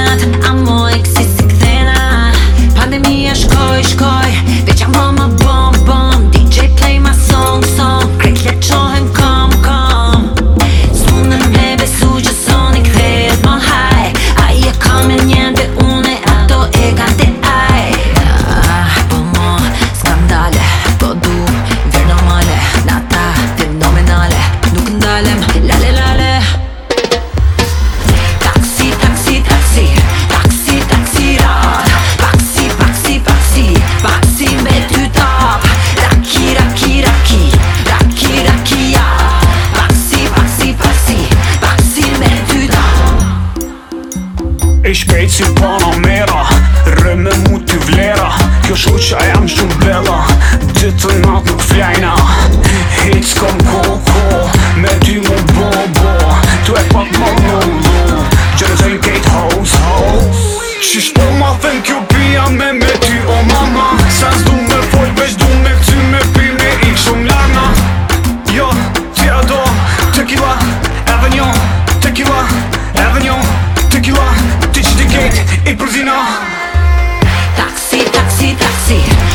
kthehet, amoj kësi si kthena. Pandemia shkoj, veqa më bom DJ play my song krejt le qohen kom S'mundën me besu që soni kthehet më haj. Ai e ka me njën dhe une ato e kanë te aj. Po mo skandale, po du ver normale. Nata fenomenale, nuk ndalem lale lale. Taksi rad. Paksi me ty top. Raki ja. Paksi me ty top. E shpejt si Panamera, rë me mu ty vlera. Kjo shoqa jam shumë bella, ditë natë nuk flajna. Hiq s'kom ko, me ty mu bo tu e pak më lullu, gjerëzojnë kejt hoes Qish po ma thën kjo pia me ty o mama. Sa s'du me fol, veç du me këty me pi me ik shumë larna. Jo, ti a do, tequila, Avenue, tequila, Avenue, tequila. Ti që ti kejt, i përzina. Taksi